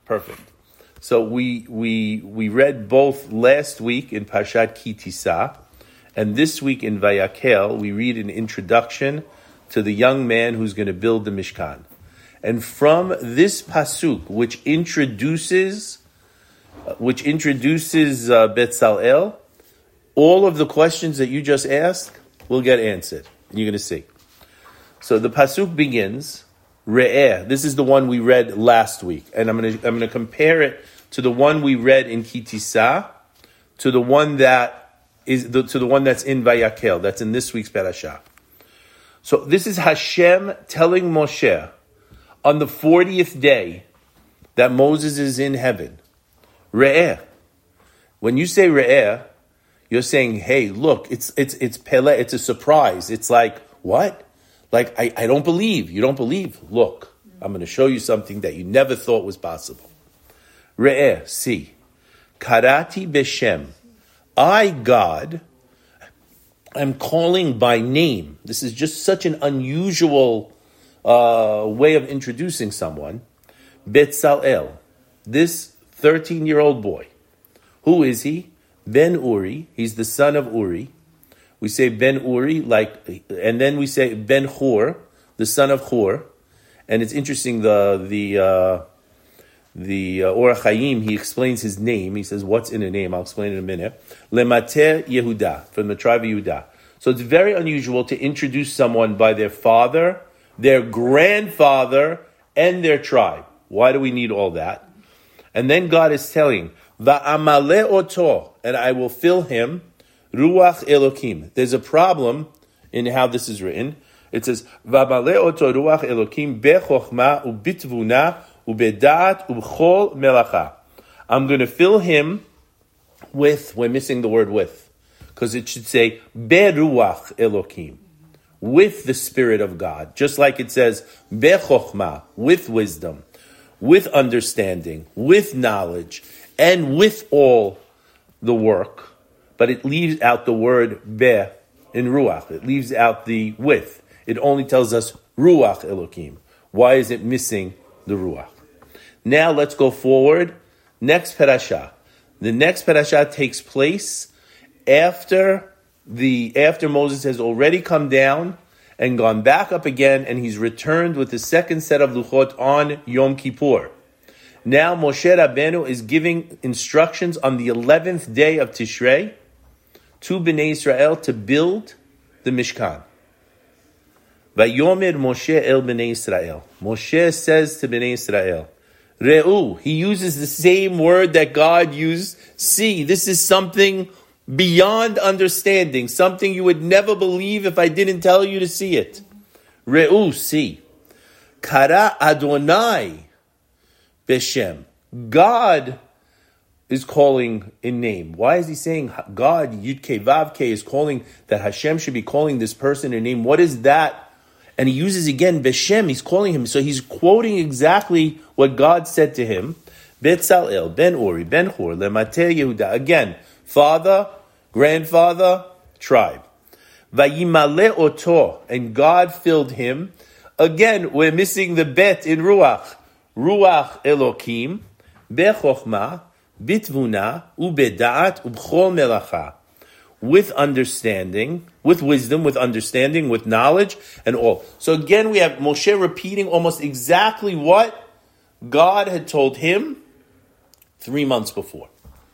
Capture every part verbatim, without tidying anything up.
Perfect. So we we we read both last week in Parshat Ki Tisa, and this week in Vayakel we read an introduction to the young man who's going to build the Mishkan. And from this pasuk, which introduces which introduces uh, Betzalel, all of the questions that you just asked will get answered. You're going to see. So the pasuk begins, Re'eh. This is the one we read last week, and I'm going to I'm going to compare it to the one we read in Ki Tisa, to the one that is the, to the one that's in Vayakel, that's in this week's parasha. So this is Hashem telling Moshe on the fortieth day that Moses is in heaven. Re'eh. When you say Re'eh, you're saying, hey, look, it's it's it's Pele, it's a surprise. It's like, what? Like, I, I don't believe. You don't believe? Look, I'm going to show you something that you never thought was possible. Re'eh, see. Karati Beshem. I, God, am calling by name. This is just such an unusual uh, way of introducing someone. Betzalel. This thirteen-year-old boy. Who is he? Ben Uri. He's the son of Uri. We say Ben Uri, like, and then we say Ben Hur, the son of Hur. And it's interesting, the the uh, the uh, Or HaChaim, he explains his name. He says, what's in a name? I'll explain in a minute. Lemate Yehuda, from the tribe of Yehuda. So it's very unusual to introduce someone by their father, their grandfather, and their tribe. Why do we need all that? And then God is telling, Va'amale oto, and I will fill him, Ruach Elokim. There's a problem in how this is written. It says, Va'amale oto Ruach Elokim bechochma ubitvuna ubedat ubchol melacha. I'm going to fill him with, we're missing the word with, because it should say, Beruach Elokim, with the Spirit of God. Just like it says, Bechochma, with wisdom, with understanding, with knowledge, and with all the work, but it leaves out the word be in Ruach. It leaves out the with. It only tells us Ruach Elokim. Why is it missing the Ruach? Now let's go forward. Next parasha. The next parasha takes place after the after Moses has already come down and gone back up again, and he's returned with the second set of luchot on Yom Kippur. Now Moshe Rabbeinu is giving instructions on the eleventh day of Tishrei to Bnei Israel to build the Mishkan. Vayomer Moshe el Bnei Israel. Moshe says to Bnei Israel, Re'u, he uses the same word that God used. See, this is something beyond understanding, something you would never believe if I didn't tell you to see it. Re'u, see. Kara Adonai Beshem. God is calling in name. Why is he saying God, Yud Ke Vav Ke, is calling that Hashem should be calling this person in name? What is that? And he uses again Beshem, he's calling him. So he's quoting exactly what God said to him. Betzalel, Ben Uri, Ben Hur, Lemate Yehuda. Again, father, grandfather, tribe. Vayimale oto, and God filled him. Again, we're missing the bet in Ruach. Ruach Elokim, Bechochma, Bitvuna, Ubedaat, Ubchol Melacha. With understanding, with wisdom, with understanding, with knowledge, and all. So again, we have Moshe repeating almost exactly what God had told him three months before.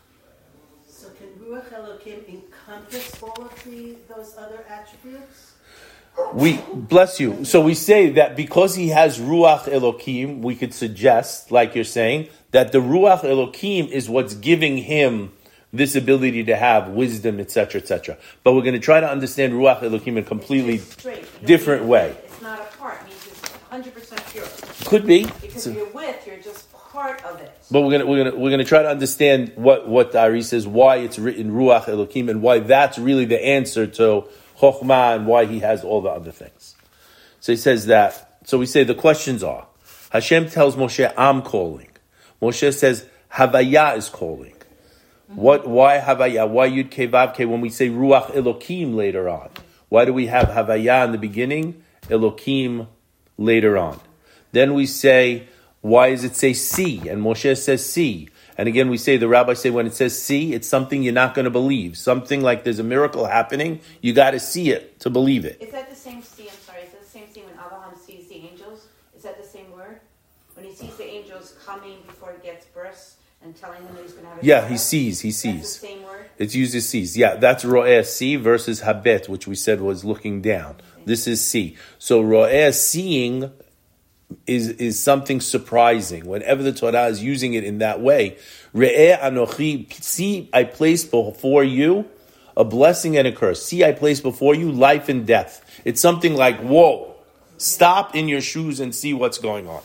So can Ruach Elokim encompass all of the, those other attributes? We, bless you. So we say that because he has Ruach Elokim, we could suggest, like you're saying, that the Ruach Elokim is what's giving him this ability to have wisdom, et cetera, et cetera. But we're going to try to understand Ruach Elokim in a completely different way. It's not a part. It means it's one hundred percent pure. Could be. Because so, you're with, you're just part of it. But we're going to we're going to we're going to try to understand what what Ari says, why it's written Ruach Elokim, and why that's really the answer to Chochmah, and why he has all the other things. So he says that. So we say the questions are: Hashem tells Moshe, "I'm calling." Moshe says, "Havaya is calling." What? Why Havaya? Why Yud Ke Vav Ke? When we say Ruach Elokim later on, why do we have Havaya in the beginning, Elokim later on? Then we say Why does it say see? And Moshe says see. And again, we say, the rabbis say, when it says see, it's something you're not going to believe. Something like there's a miracle happening, you got to see it to believe it. Is that the same see, I'm sorry, is that the same thing when Abraham sees the angels? Is that the same word? When he sees the angels coming before he gets birth and telling him that he's going to have a Yeah, child? he sees, he sees. That's the same word? It's used as sees. Yeah, that's ro'eh, see, versus habet, which we said was looking down. Okay. This is see. So ro'eh, seeing, is is something surprising. Whenever the Torah is using it in that way, Re'eh anochi, see, I place before you a blessing and a curse. See, I place before you life and death. It's something like, whoa, stop in your shoes and see what's going on.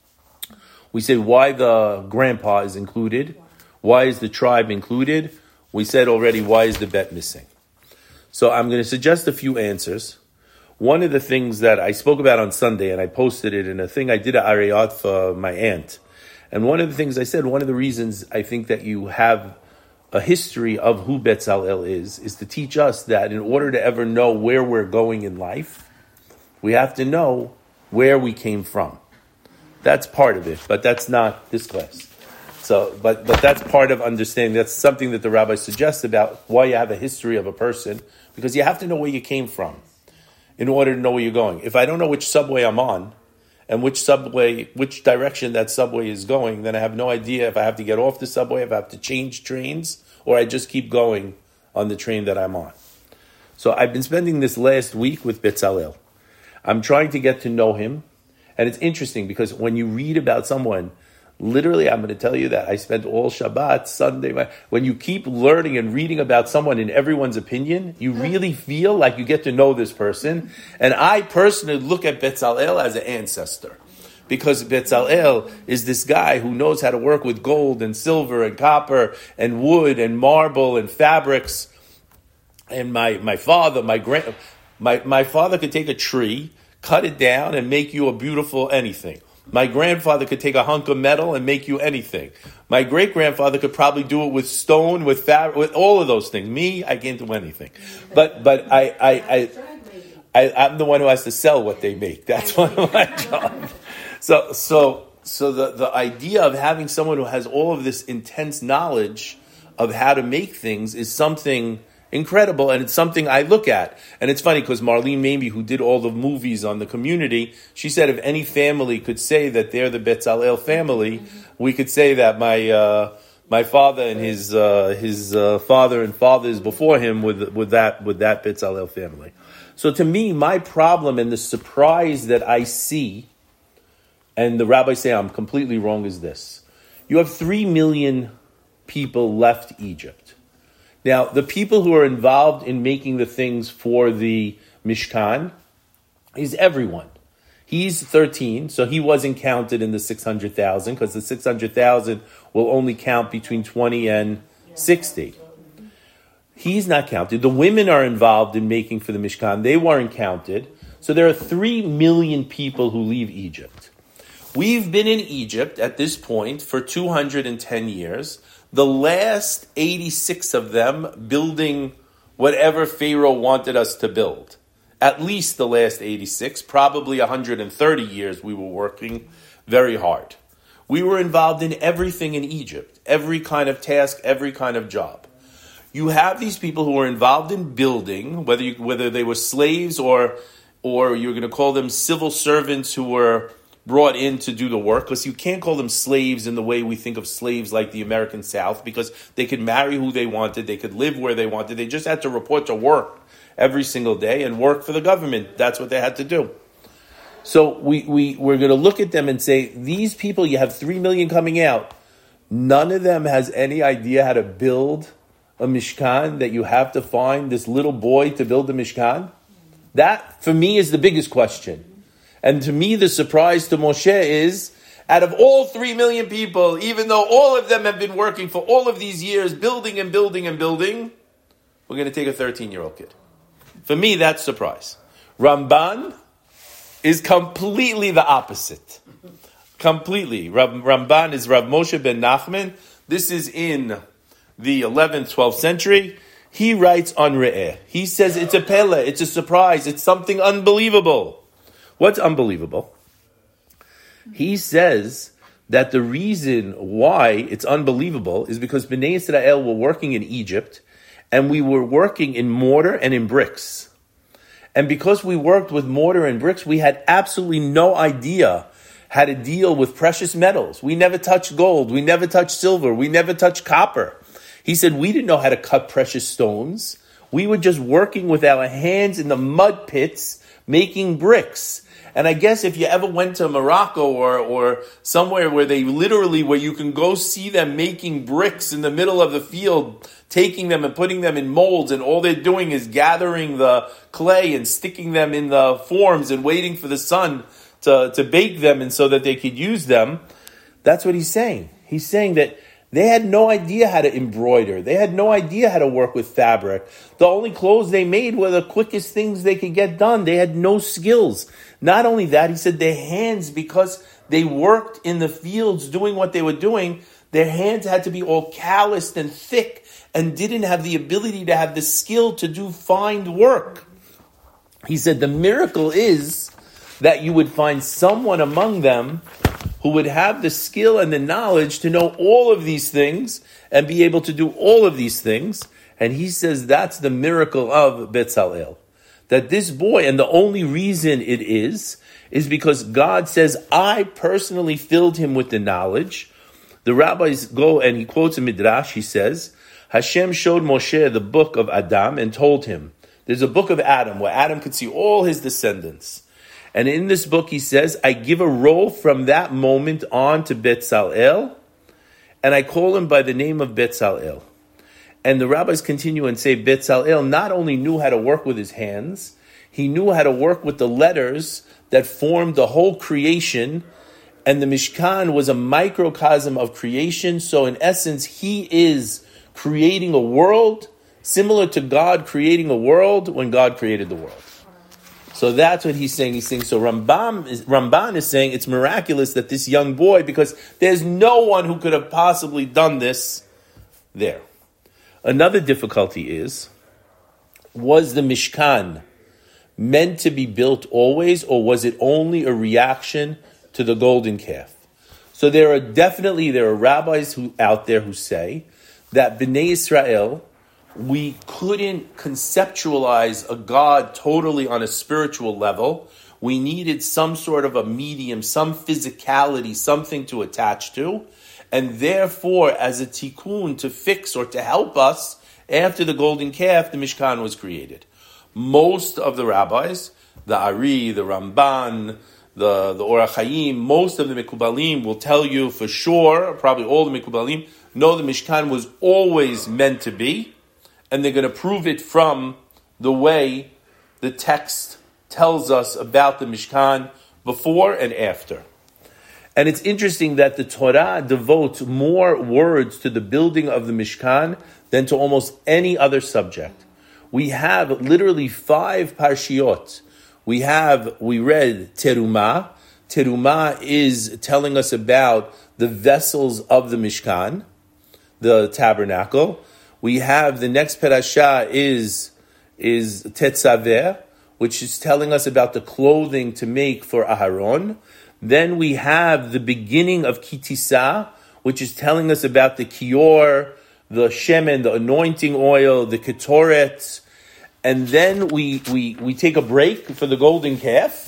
We said why the grandpa is included. Why is the tribe included? We said already, why is the bet missing? So I'm going to suggest a few answers. One of the things that I spoke about on Sunday, and I posted it in a thing I did at Arayot for my aunt. And one of the things I said, one of the reasons I think that you have a history of who Betzalel is, is to teach us that in order to ever know where we're going in life, we have to know where we came from. That's part of it, but that's not this class. So, but but that's part of understanding. That's something that the rabbi suggests about why you have a history of a person, because you have to know where you came from in order to know where you're going. If I don't know which subway I'm on and which subway, which direction that subway is going, then I have no idea if I have to get off the subway, if I have to change trains, or I just keep going on the train that I'm on. So I've been spending this last week with Betzalel. I'm trying to get to know him. And it's interesting because when you read about someone, literally, I'm going to tell you that I spent all Shabbat, Sunday. When you keep learning and reading about someone in everyone's opinion, you really feel like you get to know this person. And I personally look at Betzalel as an ancestor, because Betzalel is this guy who knows how to work with gold and silver and copper and wood and marble and fabrics. And my, my father, my grand, my, my father could take a tree, cut it down, and make you a beautiful anything. My grandfather could take a hunk of metal and make you anything. My great-grandfather could probably do it with stone, with fabric, with all of those things. Me, I can't do anything. But but I, I, I, I, I'm the one who has to sell what they make. That's one of my jobs. So so so the, the idea of having someone who has all of this intense knowledge of how to make things is something incredible, and it's something I look at. And it's funny because Marlene Mamie, who did all the movies on the Community, she said if any family could say that they're the Betzalel family, we could say that my uh, my father and his uh, his uh, father and fathers before him with with that with that Betzalel family. So to me, my problem and the surprise that I see, and the rabbis say I'm completely wrong, is this: you have three million people left Egypt. Now, the people who are involved in making the things for the Mishkan is everyone. He's thirteen, so he wasn't counted in the six hundred thousand, because the six hundred thousand will only count between twenty and sixty. He's not counted. The women are involved in making for the Mishkan. They weren't counted. So there are three million people who leave Egypt. We've been in Egypt at this point for two hundred ten years. The last eighty-six of them building whatever Pharaoh wanted us to build. At least the last eighty-six, probably one hundred thirty years we were working very hard. We were involved in everything in Egypt, every kind of task, every kind of job. You have these people who are involved in building, whether you, whether they were slaves or or you're going to call them civil servants who were brought in to do the work, because you can't call them slaves in the way we think of slaves like the American South, because they could marry who they wanted, they could live where they wanted, they just had to report to work every single day and work for the government. That's what they had to do. So we, we, we're going to look at them and say, these people, you have three million coming out, none of them has any idea how to build a Mishkan, that you have to find this little boy to build a Mishkan? That, for me, is the biggest question. And to me, the surprise to Moshe is, out of all three million people, even though all of them have been working for all of these years, building and building and building, we're going to take a thirteen-year-old kid. For me, that's surprise. Ramban is completely the opposite. Completely. Ramban is Rav Moshe ben Nachman. This is in the eleventh, twelfth century. He writes on Re'eh. He says it's a pele, it's a surprise, it's something unbelievable. What's unbelievable? He says that the reason why it's unbelievable is because Bnei Israel were working in Egypt, and we were working in mortar and in bricks. And because we worked with mortar and bricks, we had absolutely no idea how to deal with precious metals. We never touched gold. We never touched silver. We never touched copper. He said we didn't know how to cut precious stones. We were just working with our hands in the mud pits, making bricks. And I guess if you ever went to Morocco or, or somewhere where they literally, where you can go see them making bricks in the middle of the field, taking them and putting them in molds, and all they're doing is gathering the clay and sticking them in the forms and waiting for the sun to, to bake them and so that they could use them. That's what he's saying. He's saying that they had no idea how to embroider. They had no idea how to work with fabric. The only clothes they made were the quickest things they could get done. They had no skills. Not only that, he said their hands, because they worked in the fields doing what they were doing, their hands had to be all calloused and thick and didn't have the ability to have the skill to do fine work. He said the miracle is that you would find someone among them who would have the skill and the knowledge to know all of these things and be able to do all of these things. And he says that's the miracle of Betzalel. That this boy, and the only reason it is, is because God says, I personally filled him with the knowledge. The rabbis go, and he quotes a midrash, he says, Hashem showed Moshe the book of Adam and told him, there's a book of Adam where Adam could see all his descendants. And in this book, he says, I give a role from that moment on to Betzalel, and I call him by the name of Betzalel. And the rabbis continue and say, Betzalel not only knew how to work with his hands, he knew how to work with the letters that formed the whole creation, and the Mishkan was a microcosm of creation. So in essence, he is creating a world similar to God creating a world when God created the world. So that's what he's saying. He's saying, so Rambam is, Ramban is saying it's miraculous that this young boy, because there's no one who could have possibly done this there. Another difficulty is, was the Mishkan meant to be built always, or was it only a reaction to the golden calf? So there are definitely, there are rabbis who out there who say that Bnei Israel, we couldn't conceptualize a God totally on a spiritual level. We needed some sort of a medium, some physicality, something to attach to. And therefore, as a tikkun, to fix or to help us, after the golden calf, the Mishkan was created. Most of the rabbis, the Ari, the Ramban, the, the Orach Chaim, most of the Mekubalim will tell you for sure, probably all the Mekubalim, know the Mishkan was always meant to be, and they're going to prove it from the way the text tells us about the Mishkan before and after. And it's interesting that the Torah devotes more words to the building of the Mishkan than to almost any other subject. We have literally five parshiot. We have, we read Terumah. Terumah is telling us about the vessels of the Mishkan, the tabernacle. We have the next parasha is, is Tetzaveh, which is telling us about the clothing to make for Aharon. Then we have the beginning of Kitisa, which is telling us about the kior, the shemen, the anointing oil, the ketoret. And then we, we, we take a break for the golden calf.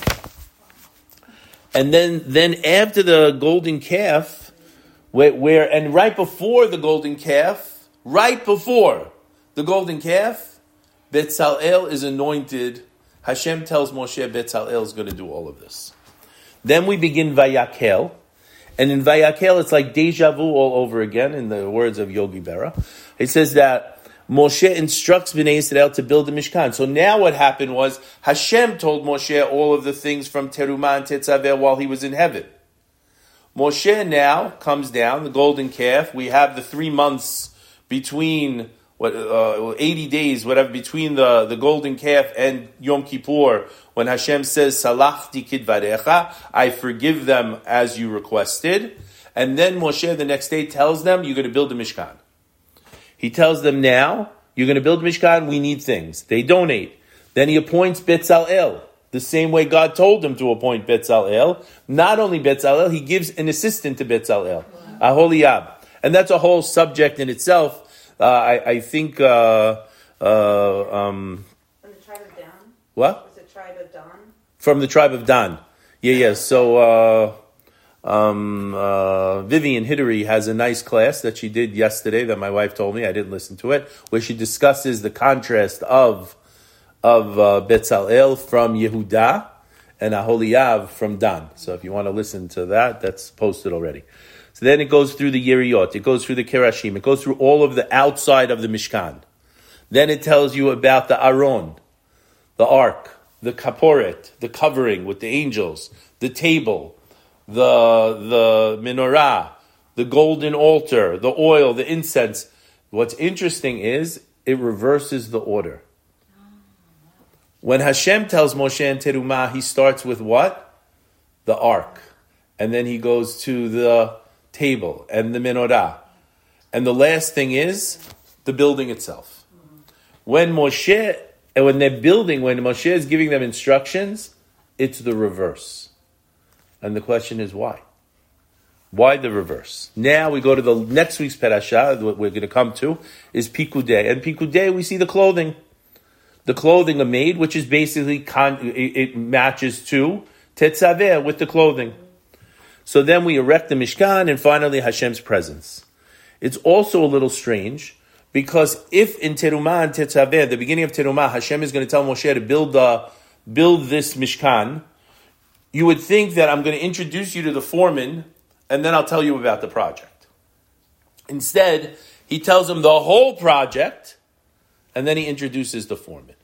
And then, then after the golden calf, where, where and right before the golden calf, right before the golden calf, Betzalel is anointed. Hashem tells Moshe Betzalel is going to do all of this. Then we begin Vayakel. And in Vayakel, it's like deja vu all over again, in the words of Yogi Berra. It says that Moshe instructs Bnei Israel to build the Mishkan. So now what happened was, Hashem told Moshe all of the things from Terumah and Tetzaveh while he was in heaven. Moshe now comes down, the golden calf. We have the three months between, what, uh, eighty days, whatever, between the, the golden calf and Yom Kippur, when Hashem says, Salachti kidvarecha, I forgive them as you requested. And then Moshe the next day tells them, you're going to build a Mishkan. He tells them now, you're going to build a Mishkan, we need things. They donate. Then he appoints Betzalel. the same way God told him to appoint Betzalel. Not only Betzalel, he gives an assistant to Betzalel, Aholiab. And that's a whole subject in itself. Uh, I, I think... Uh, uh, um, From the tribe of Dan? What? Was it tribe of Dan? From the tribe of Dan. Yeah, yeah. So uh, um, uh, Vivian Hidary has a nice class that she did yesterday that my wife told me. I didn't listen to it, where she discusses the contrast of of uh, Betzalel from Yehuda and Aholiab from Dan. So if you want to listen to that, that's posted already. So then it goes through the Yeriot, it goes through the Kerashim, it goes through all of the outside of the Mishkan. Then it tells you about the Aron, the ark, the kaporet, the covering with the angels, the table, the the menorah, the golden altar, the oil, the incense. What's interesting is it reverses the order. When Hashem tells Moshe and Terumah, he starts with what? The ark. And then he goes to the table and the menorah. And the last thing is the building itself. When Moshe, and when they're building, when Moshe is giving them instructions, it's the reverse. And the question is why? Why the reverse? Now we go to the next week's parasha, what we're going to come to, is Pikudei. And Pikudei, we see the clothing. The clothing are made, which is basically, con- it, it matches to Tetzaveh with the clothing. So then we erect the Mishkan and finally Hashem's presence. It's also a little strange because if in Terumah and Tetzaveh, the beginning of Terumah, Hashem is going to tell Moshe to build uh, build this Mishkan, you would think that I'm going to introduce you to the foreman and then I'll tell you about the project. Instead, he tells him the whole project and then he introduces the foreman.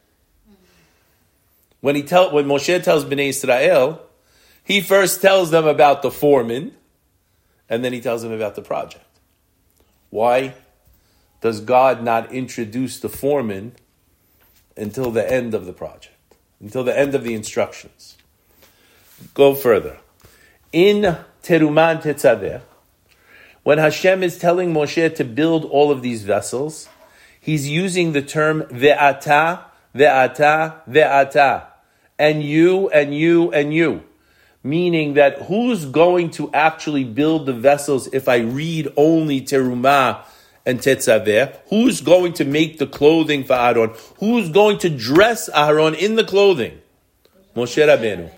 When he tell when Moshe tells Bnei Israel, he first tells them about the foreman, and then he tells them about the project. Why does God not introduce the foreman until the end of the project, until the end of the instructions? Go further. In Terumah and Tetzaveh, when Hashem is telling Moshe to build all of these vessels, he's using the term ve'ata, ve'ata, ve'ata, and you, and you, and you. Meaning that who's going to actually build the vessels if I read only Terumah and Tetzaveh? Who's going to make the clothing for Aaron? Who's going to dress Aaron in the clothing? Moshe Rabbeinu.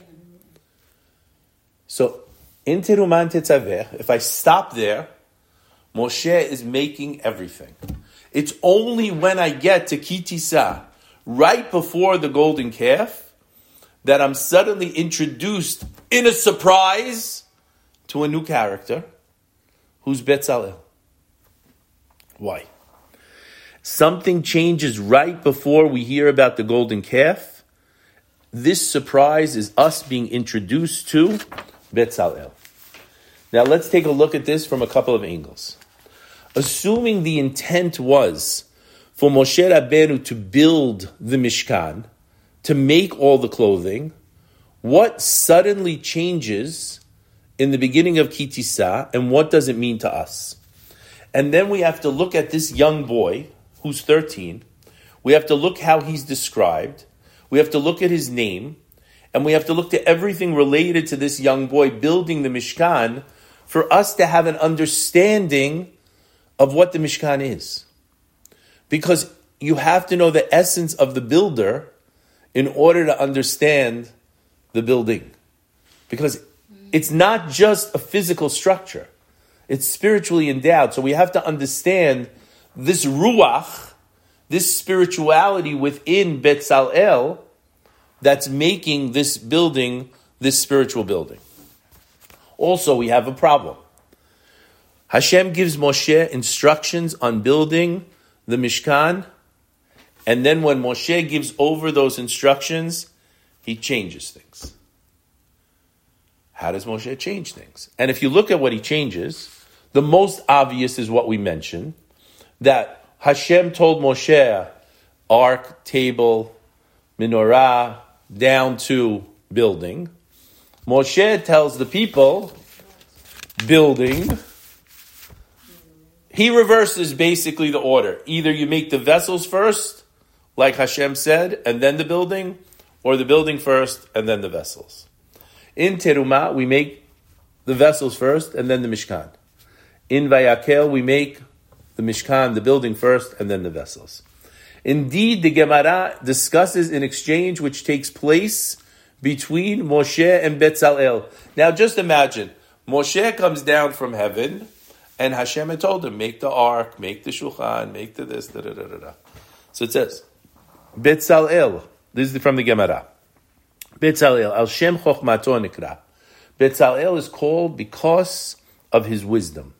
So, in Terumah and Tetzaveh, if I stop there, Moshe is making everything. It's only when I get to Ki Tisa, right before the golden calf, that I'm suddenly introduced in a surprise to a new character who's Betzalel. Why? Something changes right before we hear about the golden calf. This surprise is us being introduced to Betzalel. Now let's take a look at this from a couple of angles. Assuming the intent was for Moshe Rabbeinu to build the Mishkan, to make all the clothing, what suddenly changes in the beginning of Ki Tisa, and what does it mean to us? And then we have to look at this young boy, who's thirteen. We have to look how he's described. We have to look at his name. And we have to look to everything related to this young boy building the Mishkan for us to have an understanding of what the Mishkan is. Because you have to know the essence of the builder in order to understand the building. Because it's not just a physical structure. It's spiritually endowed. So we have to understand this ruach, this spirituality within Betzalel that's making this building, this spiritual building. Also, we have a problem. Hashem gives Moshe instructions on building the Mishkan, and then when Moshe gives over those instructions, he changes things. How does Moshe change things? And if you look at what he changes, the most obvious is what we mentioned, that Hashem told Moshe, ark, table, menorah, down to building. Moshe tells the people, building. He reverses basically the order. Either you make the vessels first, like Hashem said, and then the building, or the building first and then the vessels. In Terumah, we make the vessels first and then the Mishkan. In Vayakel, we make the Mishkan, the building first and then the vessels. Indeed, the Gemara discusses an exchange which takes place between Moshe and Betzalel. Now just imagine, Moshe comes down from heaven and Hashem had told him, make the ark, make the shulchan, make the this, da da da da da. So it says, Betzalel, this is from the Gemara. Betzalel, al Shem Chochmato Nikra. Betzalel is called because of his wisdom.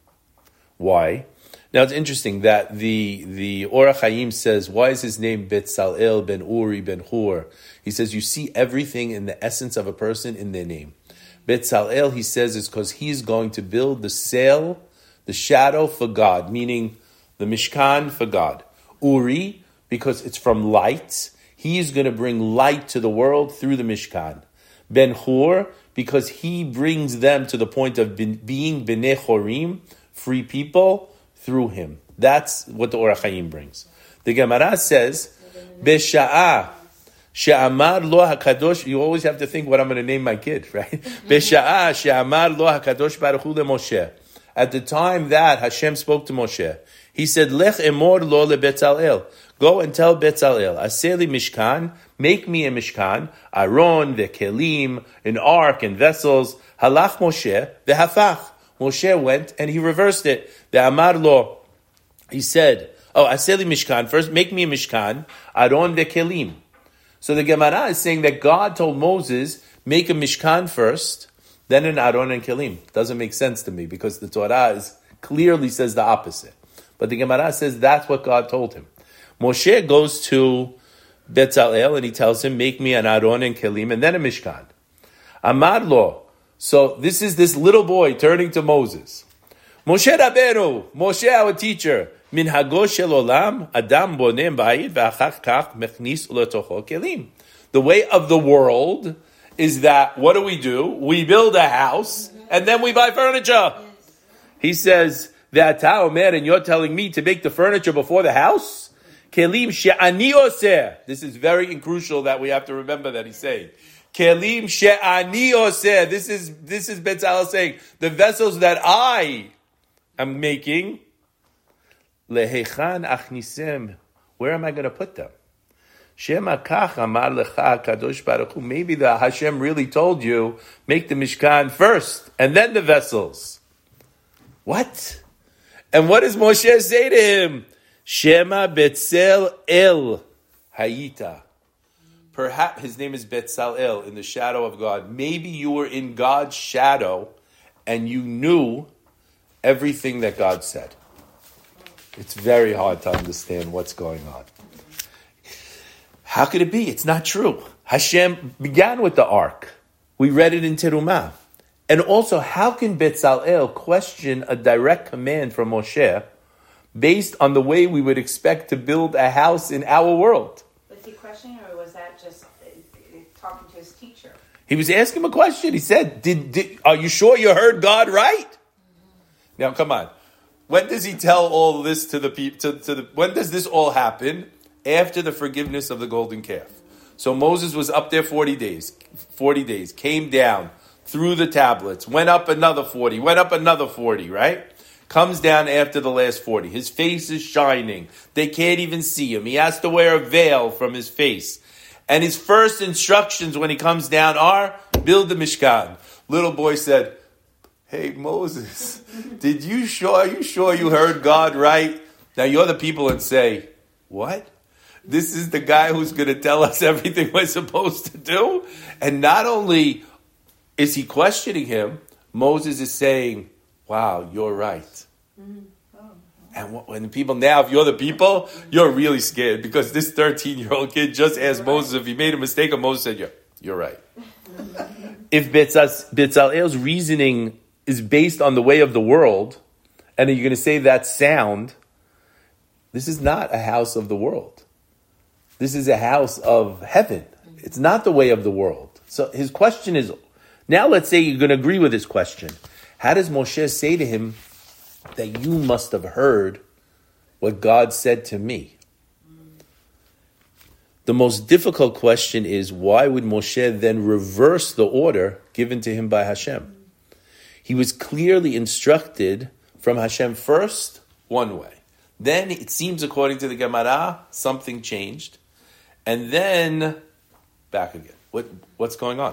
Why? Now it's interesting that the the Orach Chaim says, why is his name Betzalel ben Uri ben Hur? He says, you see everything in the essence of a person in their name. Betzalel, he says, is because he's going to build the sail, the shadow for God, meaning the Mishkan for God. Uri, because it's from light. He's going to bring light to the world through the Mishkan. Ben Hur, because he brings them to the point of being Bnei Chorim, free people, through him. That's what the Orach Chaim brings. The Gemara says, Besha'ah, she'amar lo hakadosh, you always have to think what I'm going to name my kid, right? Besha'ah, she'amar lo hakadosh baruch hu leMoshe. At the time that Hashem spoke to Moshe, he said, Lech emor lo leBetzalel. Go and tell Betzalel, Aseli Mishkan, make me a Mishkan, Aron, vekelim, an ark and vessels. Halach Moshe, vehafach. Moshe went and he reversed it. The Amar lo, he said, oh, Aseli Mishkan, first make me a Mishkan, Aron vekelim. So the Gemara is saying that God told Moses, make a Mishkan first, then an Aron and Kelim. Doesn't make sense to me because the Torah is, clearly says the opposite. But the Gemara says that's what God told him. Moshe goes to Betzalel and he tells him, make me an Aron and Kelim and then a Mishkan. Amar lo. So this is this little boy turning to Moses. Moshe Rabbeinu, Moshe our teacher, min hago shel olam, adam bonem ba'id v'achach kach mechnis uletocho kelim. The way of the world is that, what do we do? We build a house and then we buy furniture. He says, Ve'ata omer, and you're telling me to make the furniture before the house? Kelim she'ani oseh. This is very crucial that we have to remember that he's saying. Kelim she'ani oseh. This is, this is Betzalel saying, the vessels that I am making, lehechan achnisem. Where am I going to put them? Shema kach amar lecha kadosh baruch hu. Maybe the Hashem really told you, make the Mishkan first, and then the vessels. What? And what does Moshe say to him? Shema Betzel El Hayita. Perhaps his name is Betzalel, in the shadow of God. Maybe you were in God's shadow and you knew everything that God said. It's very hard to understand what's going on. How could it be? It's not true. Hashem began with the ark. We read it in Terumah. And also, how can Betzalel question a direct command from Moshe based on the way we would expect to build a house in our world? Was he questioning, or was that just talking to his teacher? He was asking him a question. He said, "Did, did are you sure you heard God right?" Mm-hmm. Now, come on. When does he tell all this to the people? To, to the when does this all happen? After the forgiveness of the golden calf. So Moses was up there forty days. Forty days came down through the tablets. Went up another forty. Went up another forty. Right. Comes down after the last forty. His face is shining. They can't even see him. He has to wear a veil from his face. And his first instructions when he comes down are, build the Mishkan. Little boy said, hey, Moses, did you sure, are you sure you heard God right? Now you're the people and say, what? This is the guy who's going to tell us everything we're supposed to do? And not only is he questioning him, Moses is saying, wow, you're right. Mm-hmm. Oh. And when the people, now, if you're the people, you're really scared because this thirteen-year-old kid just asked right. Moses if he made a mistake, and Moses said, yeah, you're right. If Betzalel's reasoning is based on the way of the world, and you're going to say that's sound, this is not a house of the world. This is a house of heaven. It's not the way of the world. So his question is, now let's say you're going to agree with his question. How does Moshe say to him that you must have heard what God said to me? The most difficult question is, why would Moshe then reverse the order given to him by Hashem? He was clearly instructed from Hashem first, one way. Then, it seems according to the Gemara, something changed. And then, back again. What, what's going on?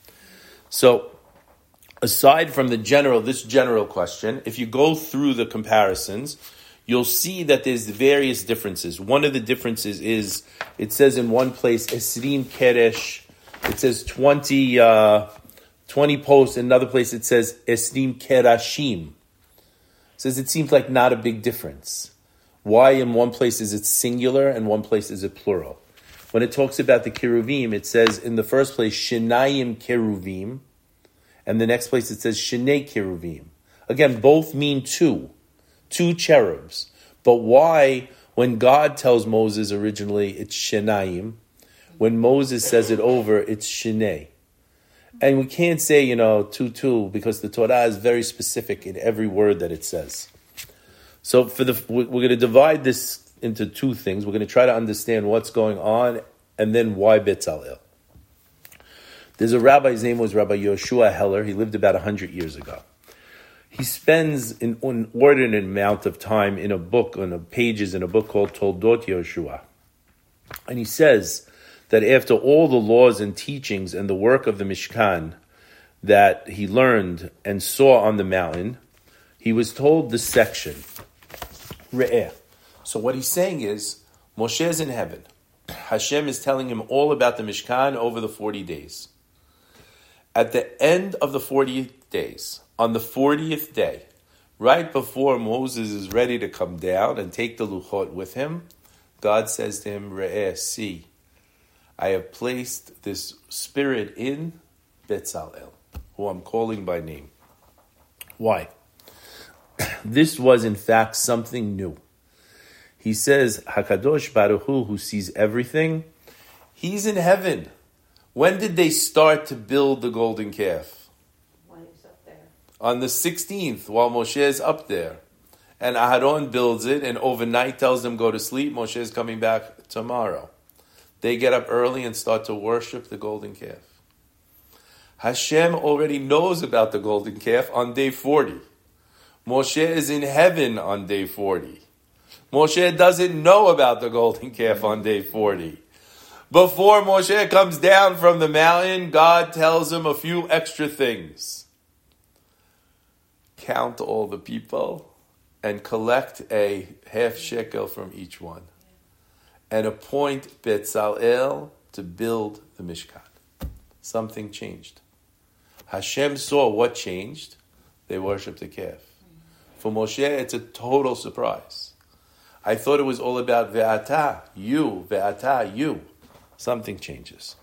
So, aside from the general, this general question, if you go through the comparisons, you'll see that there's various differences. One of the differences is, it says in one place, Esrim Keresh, it says twenty, uh, twenty posts. In another place it says, Esrim Kerashim. It says it seems like not a big difference. Why in one place is it singular and one place is it plural? When it talks about the Keruvim, it says in the first place, Shenayim Keruvim, and the next place it says, Shenei Keruvim. Again, both mean two. Two cherubs. But why, when God tells Moses originally, it's Shenayim, when Moses says it over, it's Shenei. And we can't say, you know, two, two, because the Torah is very specific in every word that it says. So for the we're going to divide this into two things. We're going to try to understand what's going on, and then why Betzalel. There's a rabbi, his name was Rabbi Yoshua Heller. He lived about one hundred years ago. He spends an inordinate amount of time in a book, on the pages in a book called Toldot Yoshua. And he says that after all the laws and teachings and the work of the Mishkan that he learned and saw on the mountain, he was told this section, Re'eh. So what he's saying is, Moshe is in heaven. Hashem is telling him all about the Mishkan over the forty days. At the end of the forty days, on the fortieth day, right before Moses is ready to come down and take the Luchot with him, God says to him, Re'eh, see, I have placed this spirit in Betzalel, who I'm calling by name. Why? This was in fact something new. He says, HaKadosh Baruch Hu, who sees everything, he's in heaven. When did they start to build the golden calf? On the sixteenth, while Moshe is up there. And Aharon builds it, and overnight tells them, go to sleep. Moshe is coming back tomorrow. They get up early and start to worship the golden calf. Hashem already knows about the golden calf on day forty. Moshe is in heaven on day forty. Moshe doesn't know about the golden calf on day forty. Before Moshe comes down from the mountain, God tells him a few extra things. Count all the people and collect a half shekel from each one. And appoint Betzalel to build the Mishkan. Something changed. Hashem saw what changed. They worshipped the calf. For Moshe, it's a total surprise. I thought it was all about Ve'ata, you, Ve'ata, you. Something changes.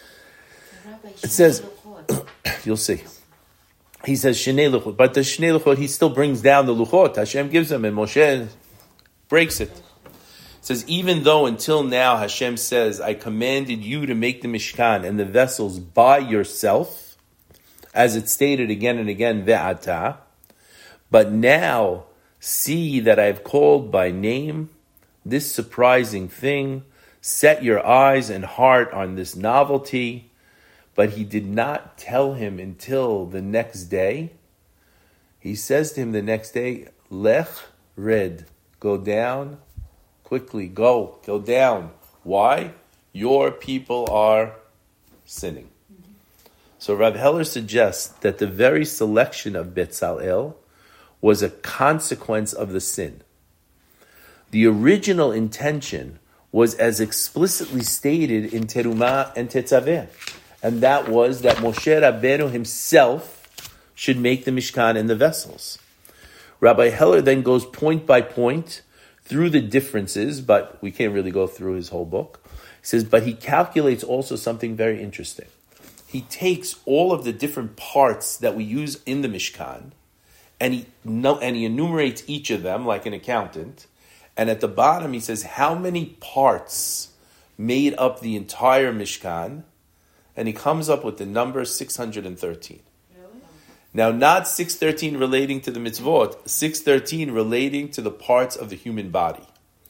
It says, you'll see. He says Shnei Luchot, but the Shnei Luchot, he still brings down the Luchot. Hashem gives them, and Moshe breaks it. It says, even though until now Hashem says, I commanded you to make the Mishkan and the vessels by yourself, as it's stated again and again, Ve'ata, but now see that I have called by name this surprising thing, set your eyes and heart on this novelty. But he did not tell him until the next day. He says to him the next day, Lech red, go down, quickly, go, go down. Why? Your people are sinning. Mm-hmm. So Rav Heller suggests that the very selection of Betzalel was a consequence of the sin. The original intention was as explicitly stated in Terumah and Tetzaveh. And that was that Moshe Rabbeinu himself should make the Mishkan and the vessels. Rabbi Heller then goes point by point through the differences, but we can't really go through his whole book. He says, but he calculates also something very interesting. He takes all of the different parts that we use in the Mishkan, and he no, and he enumerates each of them like an accountant. And at the bottom he says, how many parts made up the entire Mishkan? And he comes up with the number six hundred thirteen. Really? Now, not six thirteen relating to the mitzvot, six thirteen relating to the parts of the human body.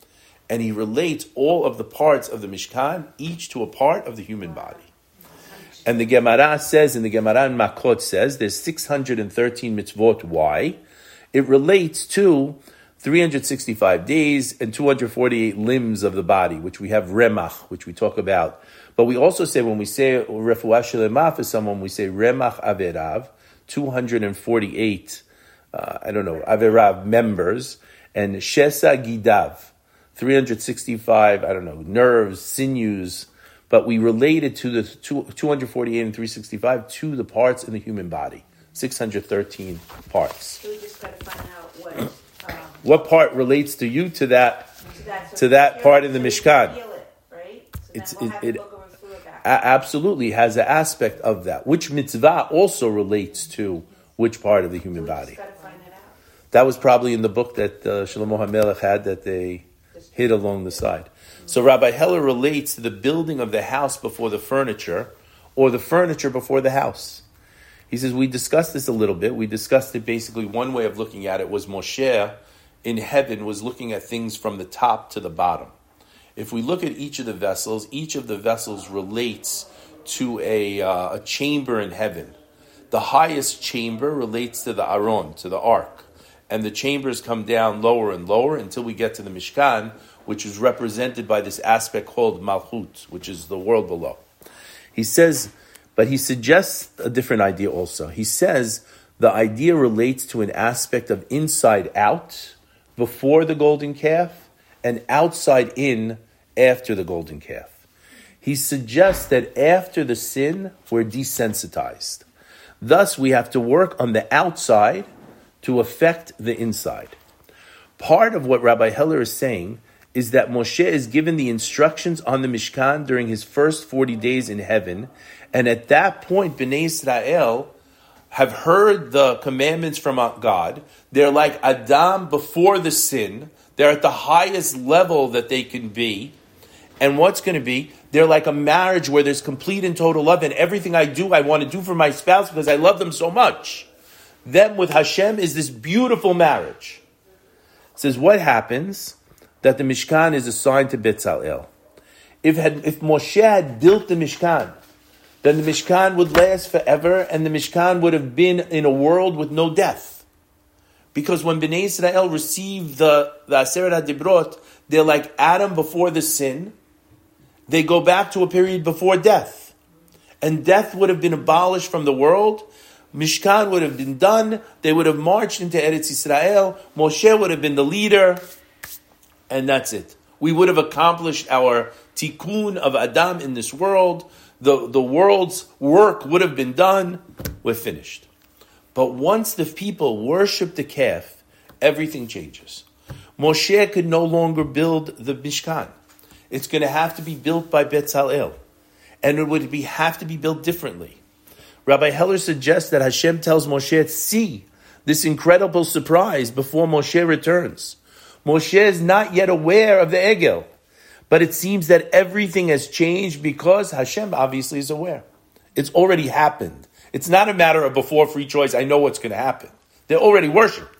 and he relates all of the parts of the Mishkan, each to a part of the human body. And the Gemara says, in the Gemara in Makot says, there's six hundred thirteen mitzvot. Why? It relates to three hundred sixty-five days and two hundred forty-eight limbs of the body, which we have remach, which we talk about. But we also say, when we say refuah shelema for someone, we say remach averav, two hundred forty-eight, uh, I don't know, averav members, and shesa gidav, three hundred sixty-five, I don't know, nerves, sinews, but we relate it to the two hundred forty-eight and three hundred sixty-five to the parts in the human body, six hundred thirteen parts. So we just got to find out what... Um, what part relates to you to that, to that, so to that part in the so Mishkan? Feel it, right? So it's, we'll it, it a- absolutely has an aspect of that, which mitzvah also relates to which part of the human so body. Gotta find it out. That was probably in the book that uh, Shlomo HaMelech had that they hid along the side. Mm-hmm. So Rabbi Heller relates to the building of the house before the furniture, or the furniture before the house. He says, we discussed this a little bit. We discussed it basically, one way of looking at it was Moshe in heaven was looking at things from the top to the bottom. If we look at each of the vessels, each of the vessels relates to a, uh, a chamber in heaven. The highest chamber relates to the Aron, to the ark. And the chambers come down lower and lower until we get to the Mishkan, which is represented by this aspect called Malchut, which is the world below. He says... But he suggests a different idea also. He says the idea relates to an aspect of inside out before the golden calf and outside in after the golden calf. He suggests that after the sin, we're desensitized. Thus, we have to work on the outside to affect the inside. Part of what Rabbi Heller is saying is that Moshe is given the instructions on the Mishkan during his first forty days in heaven. And at that point, Bnei Israel have heard the commandments from God. They're like Adam before the sin. They're at the highest level that they can be. And what's going to be? They're like a marriage where there's complete and total love. And everything I do, I want to do for my spouse because I love them so much. Them with Hashem is this beautiful marriage. It says, what happens? That the Mishkan is assigned to Betzalel. If, had, if Moshe had built the Mishkan, then the Mishkan would last forever, and the Mishkan would have been in a world with no death. Because when Bnei Israel received the, the Aseret HaDibrot, they're like Adam before the sin. They go back to a period before death. And death would have been abolished from the world. Mishkan would have been done. They would have marched into Eretz Yisrael. Moshe would have been the leader. And that's it. We would have accomplished our tikkun of Adam in this world. The, the world's work would have been done. We're finished. But once the people worship the calf, everything changes. Moshe could no longer build the Mishkan. It's going to have to be built by Betzalel. And it would be, have to be built differently. Rabbi Heller suggests that Hashem tells Moshe, see this incredible surprise before Moshe returns. Moshe is not yet aware of the Egel. But it seems that everything has changed because Hashem obviously is aware. It's already happened. It's not a matter of before free choice, I know what's going to happen. They're already worshipped.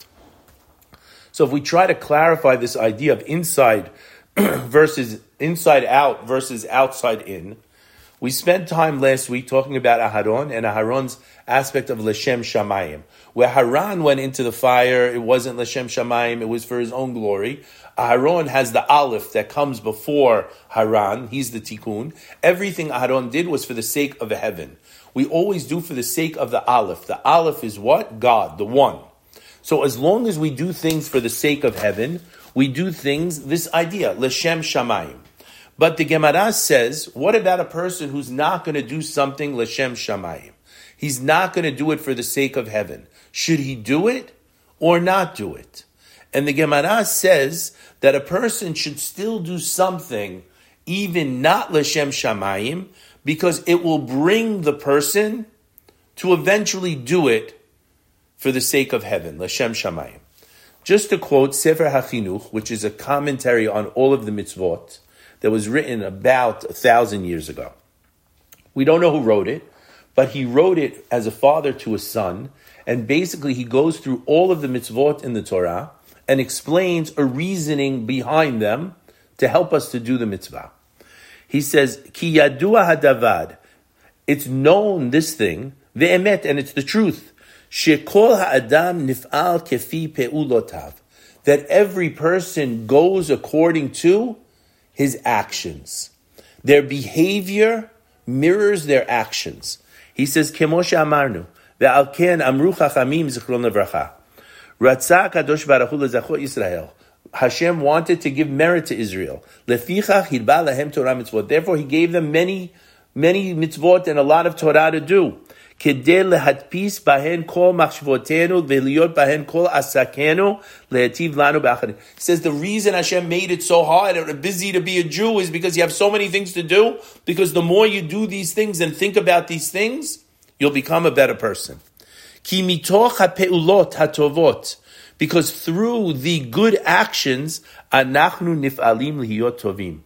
So if we try to clarify this idea of inside versus inside out versus outside in, we spent time last week talking about Aharon and Aharon's aspect of Leshem Shamayim. Where Haran went into the fire, it wasn't Leshem Shamayim, it was for his own glory. Aharon has the Aleph that comes before Haran. He's the Tikkun. Everything Aharon did was for the sake of the heaven. We always do for the sake of the Aleph. The Aleph is what? God, the one. So as long as we do things for the sake of heaven, we do things, this idea, Leshem Shamayim. But the Gemara says, what about a person who's not going to do something Leshem Shamayim? He's not going to do it for the sake of heaven. Should he do it or not do it? And the Gemara says that a person should still do something, even not Leshem Shamayim, because it will bring the person to eventually do it for the sake of heaven, Leshem Shamayim. Just to quote Sefer HaChinuch, which is a commentary on all of the mitzvot, that was written about a thousand years ago. We don't know who wrote it, but he wrote it as a father to a son, and basically he goes through all of the mitzvot in the Torah and explains a reasoning behind them to help us to do the mitzvah. He says, Ki yadua hadavad. It's known, this thing, ve'emet, and it's the truth. Shekol ha'adam nif'al kefi pe'ulotav. That every person goes according to his actions. Their behavior mirrors their actions. He says, Kemo she'amarnu, ve'al ken amru chachamim zichron levracha. Ratzah kadosh baruch hu lezachot Yisrael. Hashem wanted to give merit to Israel. Lefichach hirba lahem Torah mitzvot. Therefore, He gave them many, many mitzvot and a lot of Torah to do. Kedei lehatpis bahen kol machshvotenu ve'liot bahen kol asakenu le'ativ lanu b'acharim. He says the reason Hashem made it so hard and busy to be a Jew is because you have so many things to do. Because the more you do these things and think about these things, you'll become a better person. Ki mitoch ha'peulot hatovot. Because through the good actions, anachnu nif'alim lihiyot tovim.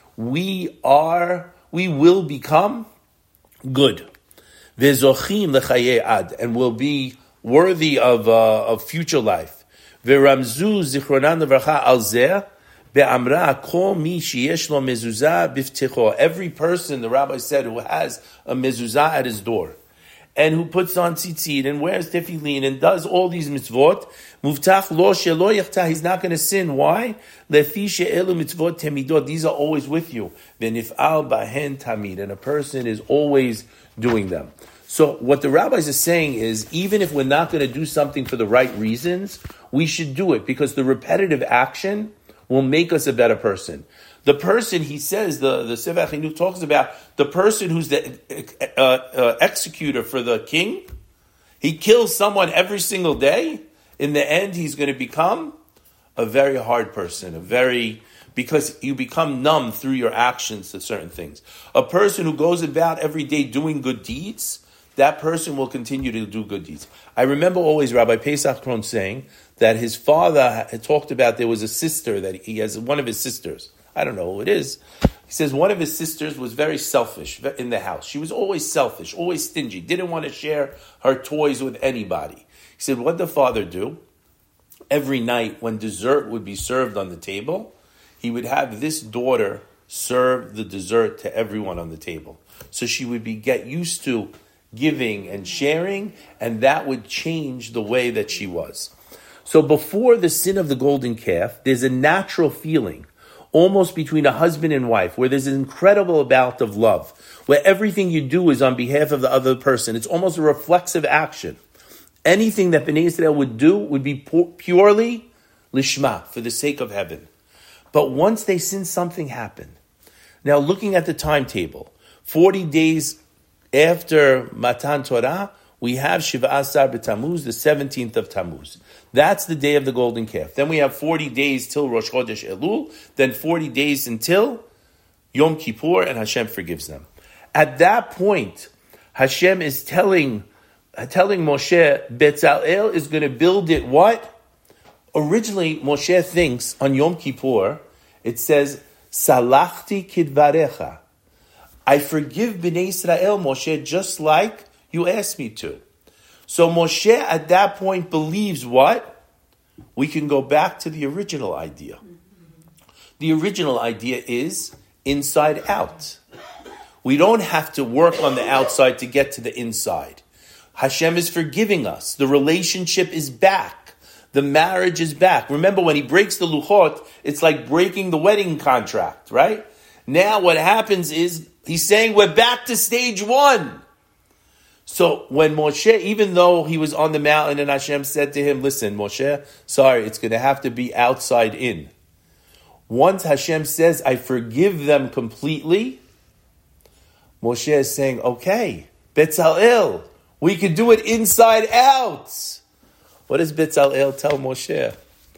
We are, we will become good. Vezochim lechaye ad, and will be worthy of uh, of future life. Veramzu zichronan levracha al zeh be'amra kol mi sheyesh lo mezuzah biftecho. Every person, the rabbi said, who has a mezuzah at his door, and who puts on tzitzit and wears tefillin and does all these mitzvot, muftach lo shelo yachtah, he's not going to sin. Why? Lefi she'elu mitzvot temidot. These are always with you. V'nif'al bahen tamid, and a person is always doing them. So what the rabbis are saying is, even if we're not going to do something for the right reasons, we should do it because the repetitive action will make us a better person. The person, he says, the, the Sefer Chinuch talks about the person who's the uh, uh, executor for the king. He kills someone every single day. In the end, he's going to become a very hard person, a very... because you become numb through your actions to certain things. A person who goes about every day doing good deeds, that person will continue to do good deeds. I remember always Rabbi Pesach Kron saying that his father had talked about there was a sister, that he has one of his sisters. I don't know who it is. He says one of his sisters was very selfish in the house. She was always selfish, always stingy, didn't want to share her toys with anybody. He said, what did the father do? Every night when dessert would be served on the table, he would have this daughter serve the dessert to everyone on the table. So she would be get used to giving and sharing, and that would change the way that she was. So before the sin of the golden calf, there's a natural feeling, almost between a husband and wife, where there's an incredible amount of love, where everything you do is on behalf of the other person. It's almost a reflexive action. Anything that Bnei Israel would do would be pu- purely lishma, for the sake of heaven. But once they sin, something happened. Now, looking at the timetable, forty days after Matan Torah, we have Shiva Asar B'Tammuz, the seventeenth of Tammuz. That's the day of the golden calf. Then we have forty days till Rosh Chodesh Elul, then forty days until Yom Kippur, and Hashem forgives them. At that point, Hashem is telling, telling Moshe, Betzalel is going to build it what? Originally, Moshe thinks on Yom Kippur, it says, Salachti kidvarecha. I forgive Bnei Israel, Moshe, just like you asked me to. So Moshe at that point believes what? We can go back to the original idea. The original idea is inside out. We don't have to work on the outside to get to the inside. Hashem is forgiving us. The relationship is back. The marriage is back. Remember, when he breaks the luchot, it's like breaking the wedding contract, right? Now what happens is, he's saying we're back to stage one. So when Moshe, even though he was on the mountain and Hashem said to him, listen, Moshe, sorry, it's going to have to be outside in. Once Hashem says, I forgive them completely, Moshe is saying, okay, Betzalel, we can do it inside out. What does Betzalel tell Moshe?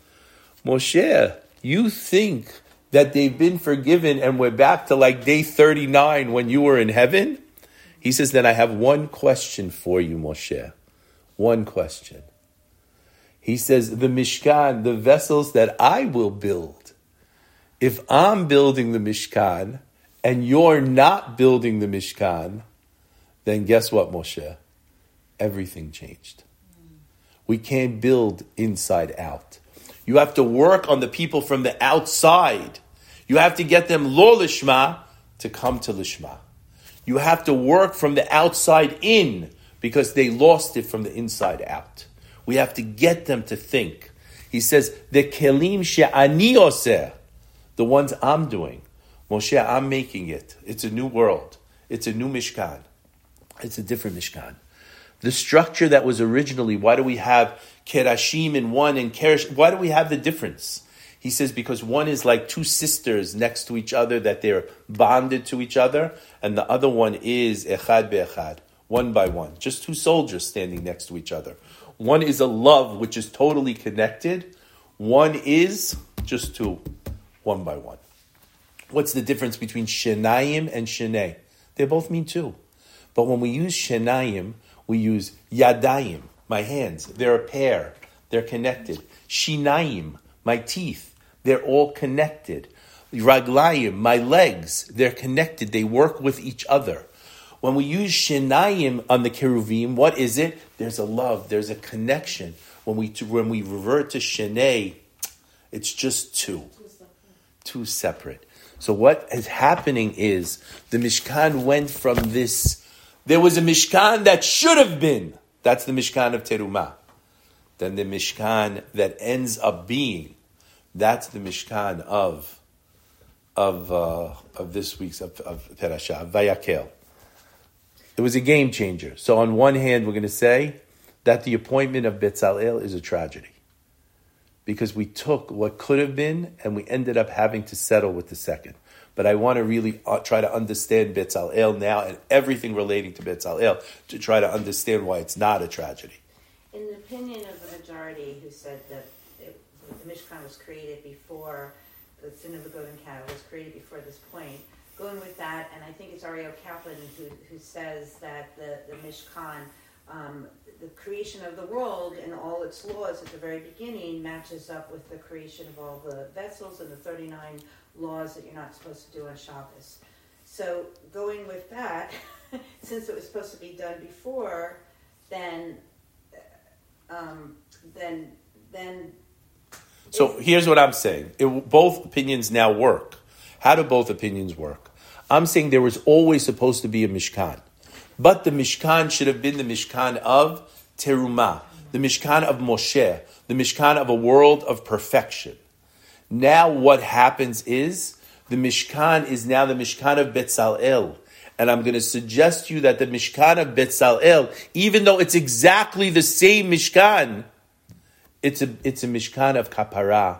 Moshe, you think that they've been forgiven and we're back to like day thirty-nine when you were in heaven? He says, then I have one question for you, Moshe. One question. He says, the Mishkan, the vessels that I will build, if I'm building the Mishkan and you're not building the Mishkan, then guess what, Moshe? Everything changed. We can't build inside out. You have to work on the people from the outside. You have to get them lo lishma to come to lishma. You have to work from the outside in because they lost it from the inside out. We have to get them to think. He says, the kelim she'ani oseh, the ones I'm doing. Moshe, I'm making it. It's a new world. It's a new Mishkan. It's a different Mishkan. The structure that was originally, why do we have Kerashim in one and Keresh? Why do we have the difference? He says because one is like two sisters next to each other, that they're bonded to each other, and the other one is Echad be'echad, one by one. Just two soldiers standing next to each other. One is a love which is totally connected. One is just two, one by one. What's the difference between Shenayim and Shenei? They both mean two. But when we use Shenayim, we use Yadayim, my hands. They're a pair. They're connected. Shinayim, my teeth. They're all connected. Raglayim, my legs. They're connected. They work with each other. When we use Shenayim on the Keruvim, what is it? There's a love. There's a connection. When we when we revert to Shenei, it's just two. Two separate. So what is happening is the Mishkan went from this. There was a Mishkan that should have been. That's the Mishkan of Terumah. Then the Mishkan that ends up being. That's the Mishkan of of uh, of this week's of, of Perashah, Vayakel. It was a game changer. So on one hand, we're going to say that the appointment of Betzalel is a tragedy. Because we took what could have been and we ended up having to settle with the second. But I want to really uh, try to understand Betzalel now and everything relating to Betzalel to try to understand why it's not a tragedy. In the opinion of the majority who said that it, the Mishkan was created before, the Sin of the Golden Cow was created before this point, going with that, and I think it's Ariel Kaplan who, who says that the, the Mishkan, um, the creation of the world and all its laws at the very beginning matches up with the creation of all the vessels and the thirty-nine laws that you're not supposed to do on Shabbos. So going with that, since it was supposed to be done before, then, um, then, then. So here's what I'm saying. It, both opinions now work. How do both opinions work? I'm saying there was always supposed to be a Mishkan. But the Mishkan should have been the Mishkan of Terumah, the Mishkan of Moshe, the Mishkan of a world of perfection. Now what happens is, the Mishkan is now the Mishkan of Betzalel. And I'm going to suggest to you that the Mishkan of Betzalel, even though it's exactly the same Mishkan, it's a, it's a Mishkan of Kapara,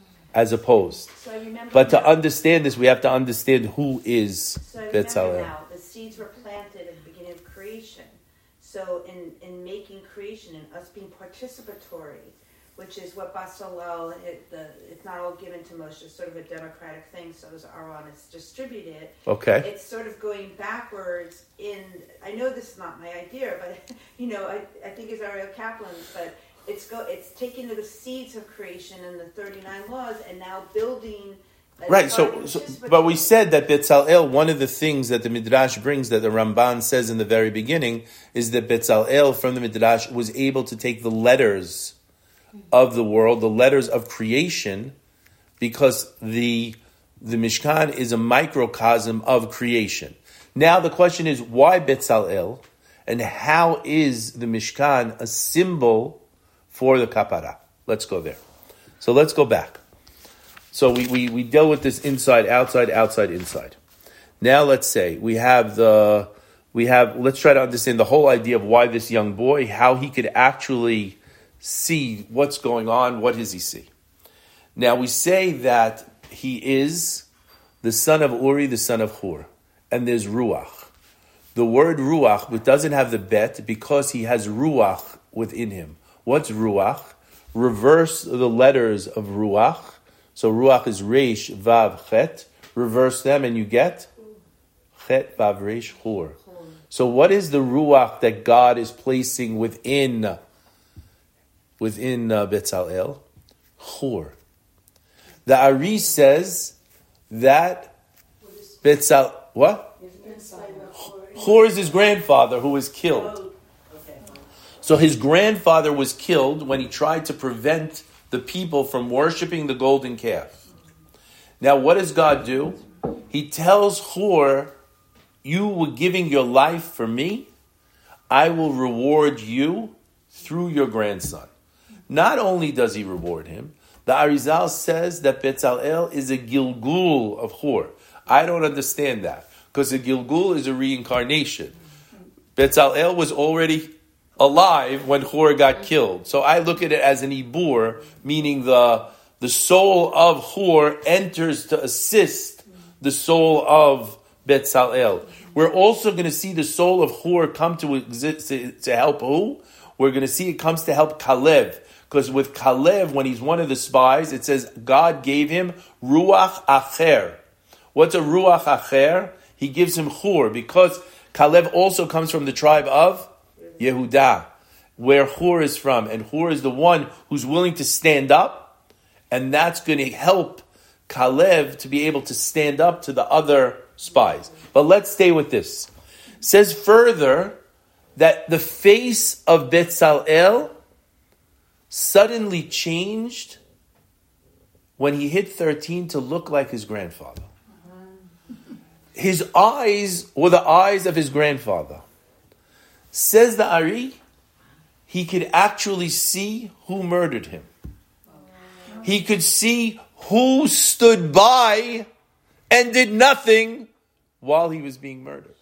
as opposed. So I remember but to now, understand this, we have to understand who is so I remember Betzalel. now, the seeds were planted at the beginning of creation. So in, in making creation and us being participatory, which is what Basalel, it, the, it's not all given to Moshe, it's sort of a democratic thing, so as Aaron is distributed. Okay. It's sort of going backwards in, I know this is not my idea, but, you know, I, I think it's Ariel Kaplan's, but it's go, it's taking the seeds of creation and the thirty-nine laws and now building. Right, so, so but we said that Betzalel, one of the things that the Midrash brings, that the Ramban says in the very beginning, is that Betzalel from the Midrash was able to take the letters of the world, the letters of creation, because the the Mishkan is a microcosm of creation. Now the question is, why Betzalel, and how is the Mishkan a symbol for the kapara? Let's go there. So let's go back. So we, we, we dealt with this inside, outside, outside, inside. Now let's say we have the, we have, let's try to understand the whole idea of why this young boy, how he could actually see what's going on, what does he see? Now we say that he is the son of Uri, the son of Hur, and there's Ruach. The word Ruach, but doesn't have the bet because he has Ruach within him. What's Ruach? Reverse the letters of Ruach. So Ruach is Reish, Vav, Chet. Reverse them and you get Chet, Vav, Reish, Hur. So what is the Ruach that God is placing within within uh, Betzalel? Hur. The Ari says that Betzal, what? Hur is his grandfather who was killed. So his grandfather was killed when he tried to prevent the people from worshiping the golden calf. Now, what does God do? He tells Hur, you were giving your life for me. I will reward you through your grandson. Not only does he reward him, the Arizal says that Betzalel is a Gilgul of Hur. I don't understand that, because a Gilgul is a reincarnation. Betzalel was already alive when Hur got killed. So I look at it as an Ibur, meaning the, the soul of Hur enters to assist the soul of Betzalel. We're also going to see the soul of Hur come to exist to, to help who? We're going to see it comes to help Kalev. Because with Kalev, when he's one of the spies, it says God gave him Ruach Acher. What's a Ruach Acher? He gives him Hur, because Kalev also comes from the tribe of Yehudah, where Hur is from. And Hur is the one who's willing to stand up, and that's going to help Kalev to be able to stand up to the other spies. But let's stay with this. It says further that the face of Betzalel suddenly changed when he hit thirteen to look like his grandfather. His eyes were the eyes of his grandfather. Says the Ari, he could actually see who murdered him. He could see who stood by and did nothing while he was being murdered.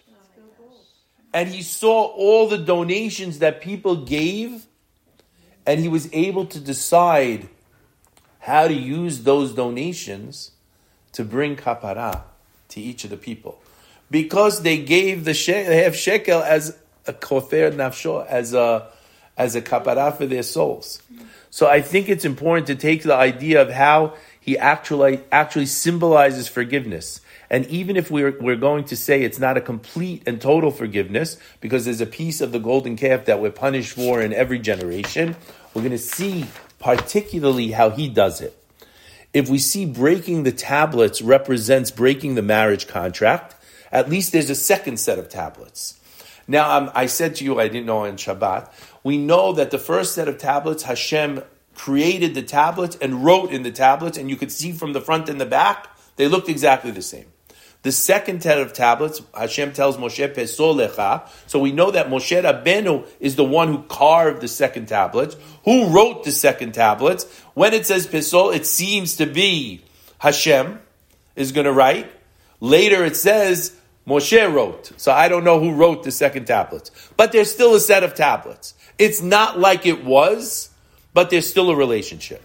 And he saw all the donations that people gave, and he was able to decide how to use those donations to bring kapara to each of the people. Because they gave the she- they have shekel as a kofer nafsho, as a, as a kapara for their souls. So I think it's important to take the idea of how he actually actually symbolizes forgiveness. And even if we're we're going to say it's not a complete and total forgiveness, because there's a piece of the golden calf that we're punished for in every generation, we're going to see particularly how he does it. If we see breaking the tablets represents breaking the marriage contract, at least there's a second set of tablets. Now, um, I said to you, I didn't know on Shabbat, we know that the first set of tablets, Hashem created the tablets and wrote in the tablets, and you could see from the front and the back, they looked exactly the same. The second set of tablets, Hashem tells Moshe, Peso lecha. So we know that Moshe Rabbeinu is the one who carved the second tablets. Who wrote the second tablets? When it says Peso, it seems to be Hashem is going to write. Later it says Moshe wrote. So I don't know who wrote the second tablets. But there's still a set of tablets. It's not like it was, but there's still a relationship.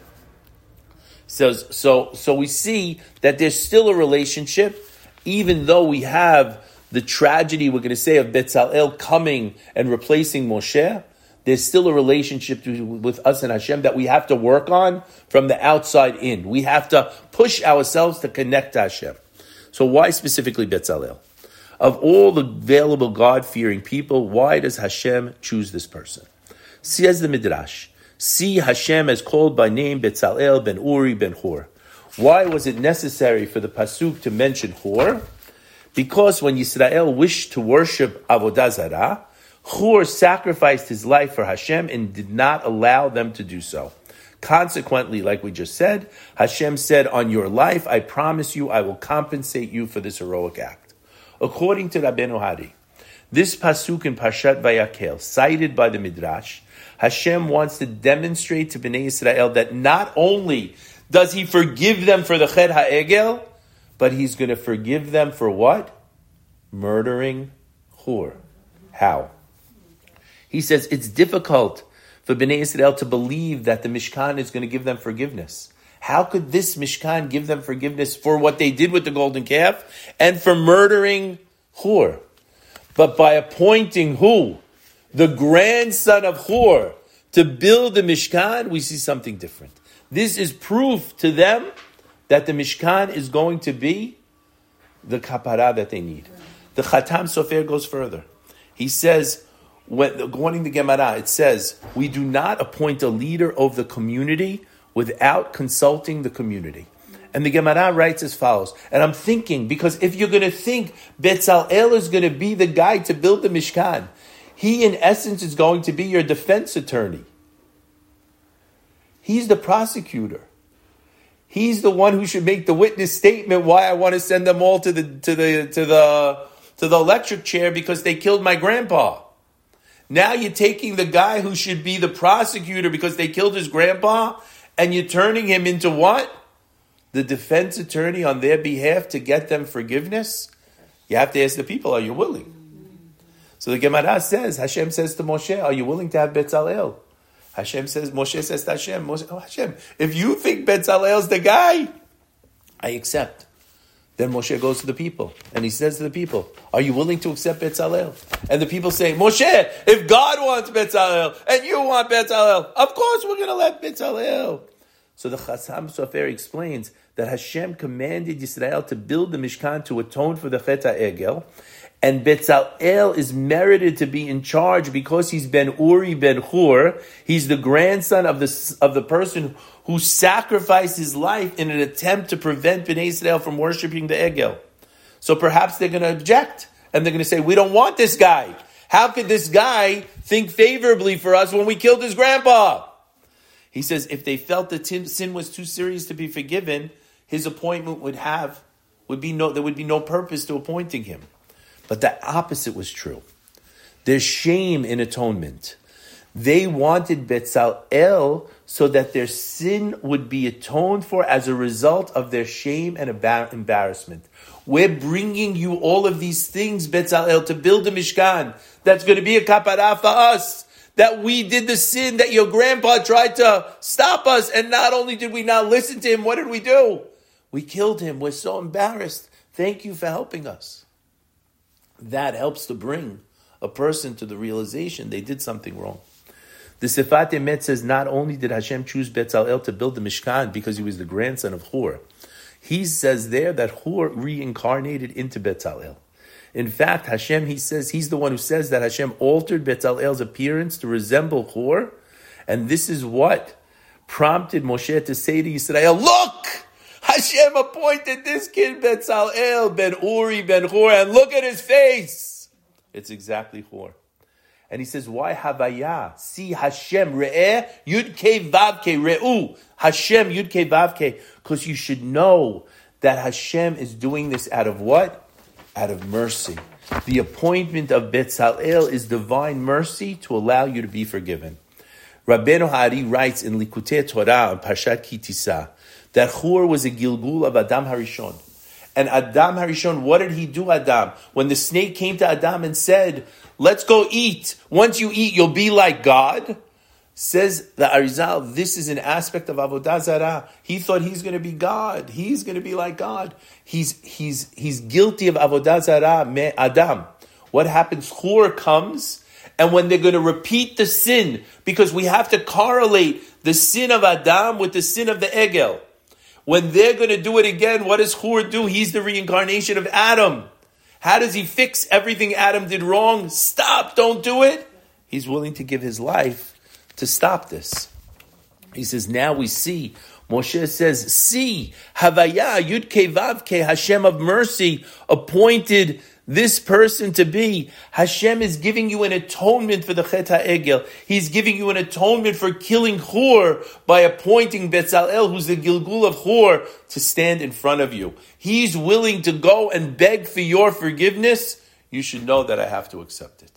So, so, so we see that there's still a relationship, even though we have the tragedy, we're going to say, of Betzalel coming and replacing Moshe. There's still a relationship to, with us and Hashem that we have to work on from the outside in. We have to push ourselves to connect to Hashem. So why specifically Betzalel? Of all the available God-fearing people, why does Hashem choose this person? Says the Midrash, see Hashem as called by name Betzalel ben Uri ben Hur. Why was it necessary for the Pasuk to mention Hur? Because when Yisrael wished to worship Avodah Zarah, Hur sacrificed his life for Hashem and did not allow them to do so. Consequently, like we just said, Hashem said, on your life, I promise you, I will compensate you for this heroic act. According to Rabbeinu Hari, this Pasuk in Parshat Vayakel, cited by the Midrash, Hashem wants to demonstrate to Bnei Yisrael that not only does he forgive them for the Chet HaEgel, but he's going to forgive them for what? Murdering Hur. How? He says it's difficult for Bnei Yisrael to believe that the Mishkan is going to give them forgiveness. How could this Mishkan give them forgiveness for what they did with the golden calf and for murdering Hur? But by appointing who? The grandson of Hur to build the Mishkan, we see something different. This is proof to them that the Mishkan is going to be the kapara that they need. The Khatam Sofer goes further. He says, when, according to Gemara, it says, we do not appoint a leader of the community without consulting the community. And the Gemara writes as follows, and I'm thinking, because if you're going to think Betzalel is going to be the guy to build the Mishkan, he in essence is going to be your defense attorney. He's the prosecutor. He's the one who should make the witness statement why I want to send them all to the to the to the to the electric chair because they killed my grandpa. Now you're taking the guy who should be the prosecutor because they killed his grandpa, and you're turning him into what? The defense attorney on their behalf to get them forgiveness? You have to ask the people, are you willing? So the Gemara says, Hashem says to Moshe, are you willing to have Betzalel? Hashem says, Moshe says to Hashem, Moshe, oh Hashem, if you think Betzalel's the guy, I accept. Then Moshe goes to the people, and he says to the people, are you willing to accept Betzalel? And the people say, Moshe, if God wants Betzalel, and you want Betzalel, of course we're going to let Betzalel. So the Chasam Sofer explains that Hashem commanded Yisrael to build the Mishkan to atone for the Chet HaEgel, and Betzalel is merited to be in charge because he's Ben Uri Ben Hur. He's the grandson of the of the person who sacrificed his life in an attempt to prevent Bnei Israel from worshiping the Egel. So perhaps they're going to object, and they're going to say, we don't want this guy. How could this guy think favorably for us when we killed his grandpa? He says if they felt the sin was too serious to be forgiven, his appointment would have would be no there would be no purpose to appointing him. But the opposite was true. There's shame in atonement. They wanted Betzalel so that their sin would be atoned for as a result of their shame and embarrassment. We're bringing you all of these things, Betzalel, to build a Mishkan. That's going to be a kapara for us. That we did the sin, that your grandpa tried to stop us, and not only did we not listen to him, what did we do? We killed him. We're so embarrassed. Thank you for helping us. That helps to bring a person to the realization they did something wrong. The Sifat Emet says not only did Hashem choose Betzalel to build the Mishkan because he was the grandson of Hur, he says there that Hur reincarnated into Betzalel. In fact, Hashem, he says, he's the one who says that Hashem altered Betzalel's appearance to resemble Hur, and this is what prompted Moshe to say to Yisrael, look! Hashem appointed this kid Betzalel, Ben Uri, Ben Hur, and look at his face. It's exactly Hur. And he says, why Havaya? See Hashem, Re'eh, Yud Kei Vav Kei, Re'u, Hashem, Yud Kei Vav Kei. Because you should know that Hashem is doing this out of what? Out of mercy. The appointment of Betzalel is divine mercy to allow you to be forgiven. Rabbeinu Hari writes in Likutei Torah on Parshat Ki Tisa, that Hur was a Gilgul of Adam Harishon. And Adam Harishon, what did he do, Adam? When the snake came to Adam and said, let's go eat. Once you eat, you'll be like God. Says the Arizal, this is an aspect of Avodah Zarah. He thought he's going to be God. He's going to be like God. He's, he's, he's guilty of Avodah Zarah, me Adam. What happens? Hur comes, and when they're going to repeat the sin, because we have to correlate the sin of Adam with the sin of the Egel. When they're going to do it again, what does Hur do? He's the reincarnation of Adam. How does he fix everything Adam did wrong? Stop, don't do it. He's willing to give his life to stop this. He says, now we see, Moshe says, see, Havaya, Yud Kei Vav Kei, Hashem of mercy, appointed this person to be. Hashem is giving you an atonement for the Chet HaEgel. He's giving you an atonement for killing Hur by appointing Betzalel, who's the Gilgul of Hur, to stand in front of you. He's willing to go and beg for your forgiveness. You should know that I have to accept it.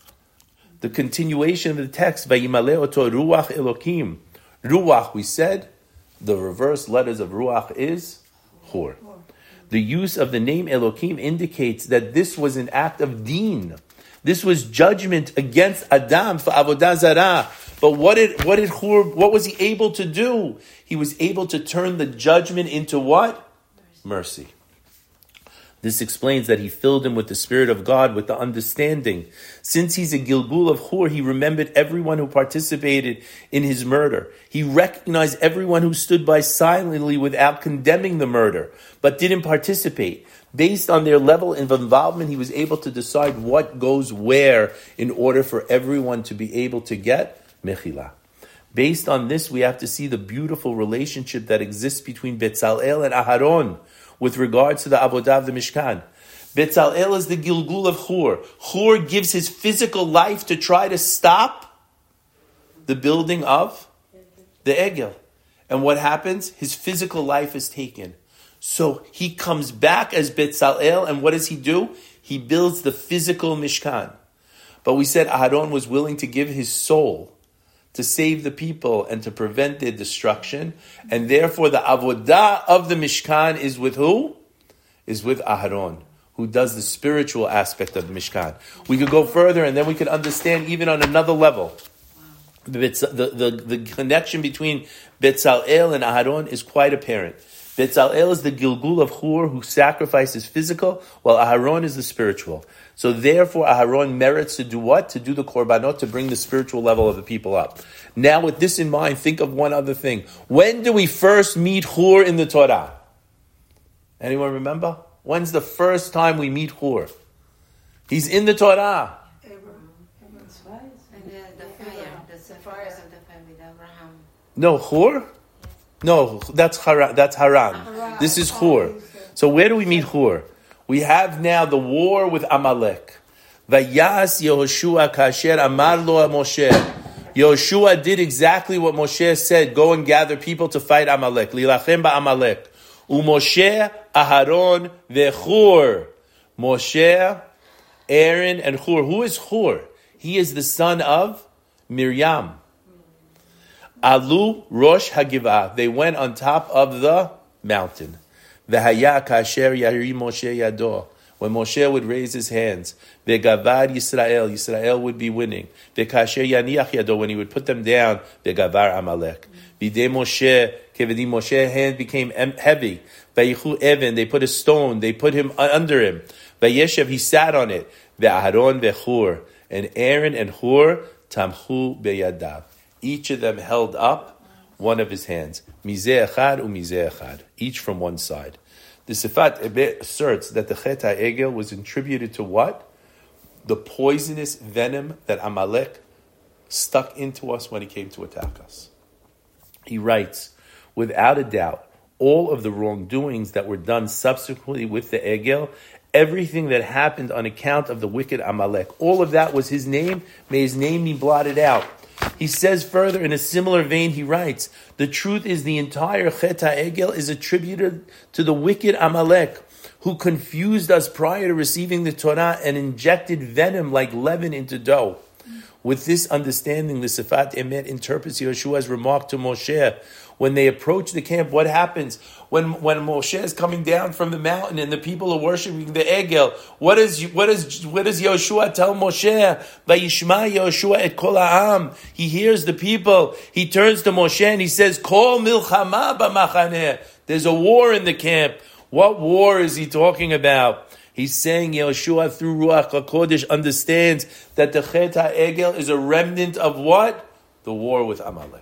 The continuation of the text, Vayimale oto Ruach Elokim. Ruach, we said, the reverse letters of Ruach is Hur. The use of the name Elokim indicates that this was an act of deen. This was judgment against Adam for Avodah Zarah. But what did what did Hur, what was he able to do? He was able to turn the judgment into what? Mercy. This explains that he filled him with the Spirit of God, with the understanding. Since he's a Gilgul of Hur, he remembered everyone who participated in his murder. He recognized everyone who stood by silently without condemning the murder, but didn't participate. Based on their level of involvement, he was able to decide what goes where in order for everyone to be able to get Mechila. Based on this, we have to see the beautiful relationship that exists between Betzalel and Aharon, with regards to the Avodah of the Mishkan. Betzalel is the Gilgul of Hur. Hur gives his physical life to try to stop the building of the Egel. And what happens? His physical life is taken. So he comes back as Betzalel, and what does he do? He builds the physical Mishkan. But we said Aharon was willing to give his soul to save the people and to prevent their destruction. And therefore the avodah of the Mishkan is with who? Is with Aharon, who does the spiritual aspect of the Mishkan. We could go further and then we could understand even on another level. The, the, the, the connection between Betzalel and Aharon is quite apparent. Betzalel is the Gilgul of Hur who sacrifices physical, while Aharon is the spiritual. So therefore Aharon merits to do what? To do the korbanot, to bring the spiritual level of the people up. Now with this in mind, think of one other thing. When do we first meet Hur in the Torah? Anyone remember? When's the first time we meet Hur? He's in the Torah. No, Hur? No, that's Haran. That's Haran. Haran. This is Hur. So where do we meet Hur? We have now the war with Amalek. Vayas Yehoshua kasher amar lo Moshe. Yehoshua did exactly what Moshe said. Go and gather people to fight Amalek. Lilachem ba'Amalek. Umoshe, Aharon, veChur. Moshe, Aaron, and Hur. Who is Hur? He is the son of Miriam. Alu Rosh Hagivah. They went on top of the mountain. V'haya kasher yari Moshe yado. When Moshe would raise his hands, v'gavar Yisrael, Yisrael would be winning. V'kasher yaniach yado, when he would put them down, v'gavar Amalek. V'idei Moshe, kevedi Moshe, hand became heavy. V'yichu even, they put a stone, they put him under him. V'yeshev, he sat on it. V'Aharon v'Hur, and Aaron and Hur tamchu beyadav. Each of them held up one of his hands. Mizeh echad u'mizeh echad. Each from one side. The Sifat Ebed asserts that the Chet HaEgel was attributed to what? The poisonous venom that Amalek stuck into us when he came to attack us. He writes, without a doubt, all of the wrongdoings that were done subsequently with the Egel, everything that happened on account of the wicked Amalek, all of that was his name. May his name be blotted out. He says further, in a similar vein, he writes, the truth is the entire Chet HaEgel is attributed to the wicked Amalek, who confused us prior to receiving the Torah and injected venom like leaven into dough. With this understanding, the Sifat Emet interprets Yeshua's remark to Moshe. When they approach the camp, what happens? When when Moshe is coming down from the mountain and the people are worshiping the Egel, what does what does what does Yeshua tell Moshe? Vayishma Yeshua et kol ha'am. He hears the people. He turns to Moshe and he says, "Kol milchama b'machaneh." There's a war in the camp. What war is he talking about? He's saying Yeshua through Ruach HaKodesh understands that the Chet HaEgel is a remnant of what? The war with Amalek.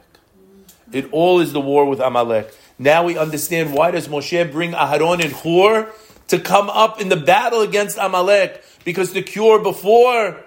It all is the war with Amalek. Now we understand why does Moshe bring Aharon and Hur to come up in the battle against Amalek? Because the cure before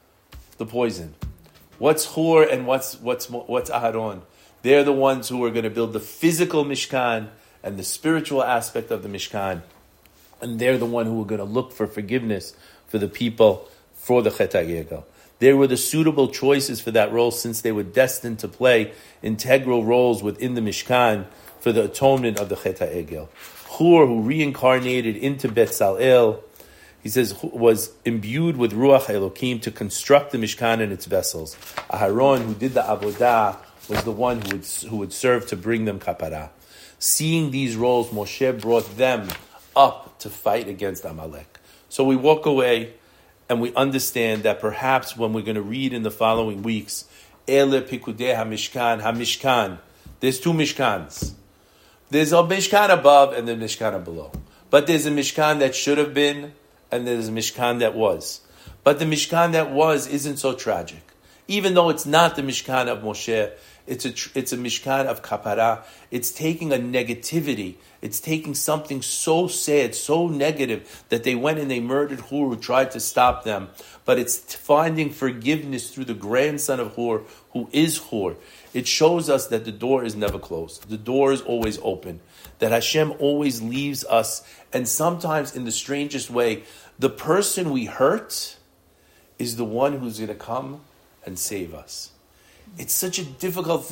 the poison. What's Hur and what's what's what's Aharon? They're the ones who are going to build the physical Mishkan and the spiritual aspect of the Mishkan. And they're the one who are going to look for forgiveness for the people for the Chet HaEgel. They were the suitable choices for that role since they were destined to play integral roles within the Mishkan for the atonement of the Chet HaEgel. Hur, who reincarnated into Betzalel, he says, was imbued with Ruach Elokim to construct the Mishkan and its vessels. Aharon, who did the Avodah, was the one who would, who would serve to bring them kapara. Seeing these roles, Moshe brought them up to fight against Amalek. So we walk away and we understand that perhaps when we're going to read in the following weeks, Ele Pikudei HaMishkan, HaMishkan, there's two Mishkans. There's a Mishkan above and the Mishkan below. But there's a Mishkan that should have been and there's a Mishkan that was. But the Mishkan that was isn't so tragic. Even though it's not the Mishkan of Moshe, it's a it's a Mishkan of kapara. It's taking a negativity. It's taking something so sad, so negative, that they went and they murdered Hur, who tried to stop them. But it's finding forgiveness through the grandson of Hur, who is Hur. It shows us that the door is never closed. The door is always open. That Hashem always leaves us. And sometimes in the strangest way, the person we hurt is the one who's going to come and save us. It's such a difficult thing.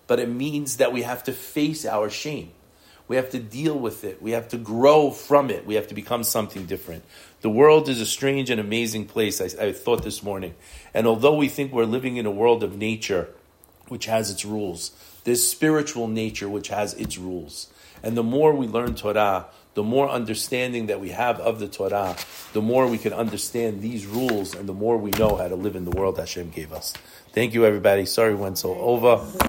but it means that we have to face our shame. We have to deal with it. We have to grow from it. We have to become something different. The world is a strange and amazing place, I, I thought this morning. And although we think we're living in a world of nature, which has its rules, there's spiritual nature, which has its rules. And the more we learn Torah, the more understanding that we have of the Torah, the more we can understand these rules, and the more we know how to live in the world Hashem gave us. Thank you, everybody. Sorry it went so over.